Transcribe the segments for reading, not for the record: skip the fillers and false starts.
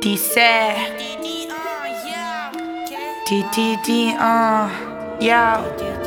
Dice yo.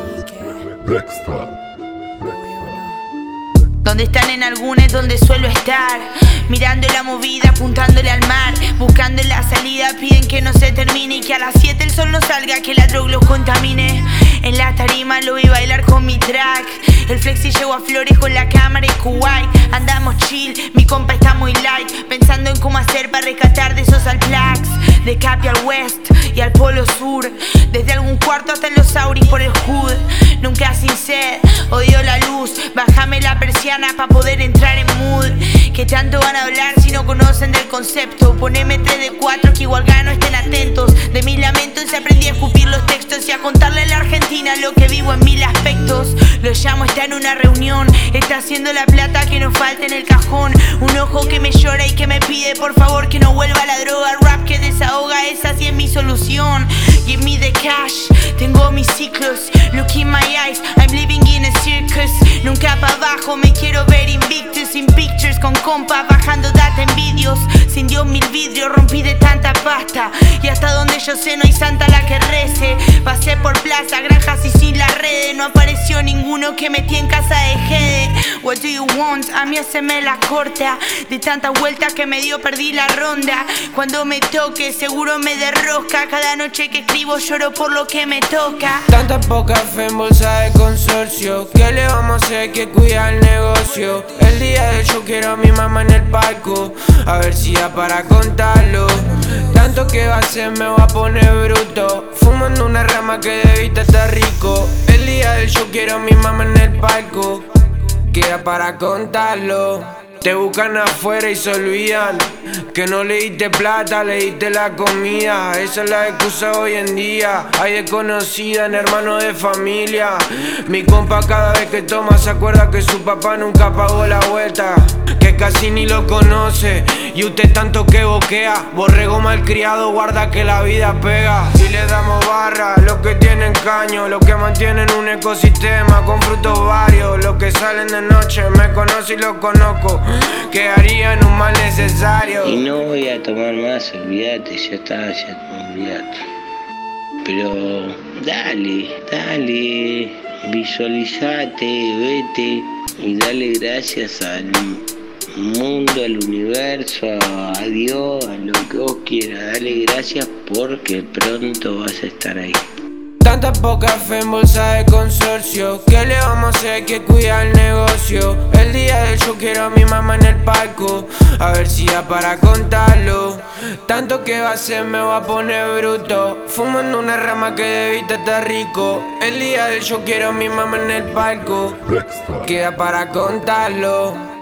Donde están en algunos donde suelo estar, mirando la movida, apuntándole al mar, buscando la salida, piden que no se termine y que a las 7 el sol no salga, que la droga los contamine. En la tarima lo vi bailar con mi track, el flexi llegó a Flores con la cámara y Kuwait. Andamos chill, mi compa está muy light, pensando en cómo hacer para rescatar de esos all blacks. De Capi al West y al Polo Sur, desde algún cuarto hasta en los Auris por el hood. Nunca sin sed, odio la luz, bájame la persiana pa' poder entrar en mood. Que tanto van a hablar si no conocen del concepto. Poneme 3 de 4 que igual gano, estén atentos. De mis lamentos aprendí a escupir los textos y a contarle a la Argentina lo que vivo en 1000 aspectos. Lo llamo, está en una reunión, está haciendo la plata que nos falta en el cajón. Un ojo que me llora y que me pide por favor que no vuelva la droga. Rap que desahoga, esa sí es mi solución. Give me the cash, tengo mis ciclos. Look in my eyes, I'm living in a circus. Nunca pa' abajo, me quiero ver invictus. In pictures con compa, bajando data en vídeos. Sin Dios 1000 vidrios, rompí de tanta pasta. Y hasta donde yo sé no hay santa la que rece. Pasé por plaza, granjas y sin las redes. No apareció ninguno que metí en casa de Gede. What do you want? A mí se me la corta. De tantas vueltas que me dio perdí la ronda. Cuando me toque seguro me derrosca. Cada noche que escribo lloro por lo que me toca. Tanta poca fe en bolsa de consorcio. ¿Qué le vamos a hacer que cuida el negocio? El día del show quiero a mi mamá en el palco, a ver si da para contarlo. Tanto que va a hacer me va a poner bruto, fumando una rama que de vista está rico. El día del show quiero a mi mamá en el palco, queda para contarlo. Te buscan afuera y se olvidan que no le diste plata, le diste la comida. Esa es la excusa hoy en día. Hay desconocida en hermanos de familia. Mi compa cada vez que toma se acuerda que su papá nunca pagó la vuelta, que casi ni lo conoce. Y usted tanto que boquea, borrego malcriado, guarda que la vida pega. Y le damos barra, los que tienen caño, los que mantienen un ecosistema con frutos varios. Los que salen de noche, me conoce y los conozco, que harían un mal necesario. Y no voy a tomar más, olvídate, ya está, olvídate. Pero dale, visualizate, vete y dale gracias al mundo, al universo, a Dios, a lo que vos quieras. Dale gracias porque pronto vas a estar ahí. Tanta poca fe en bolsa de consorcio. ¿Qué le vamos a hacer que cuida el negocio? El día del show quiero a mi mamá en el palco, a ver si da para contarlo. Tanto que va a hacer me va a poner bruto, fumando una rama que de vista está rico. El día del show quiero a mi mamá en el palco, queda para contarlo.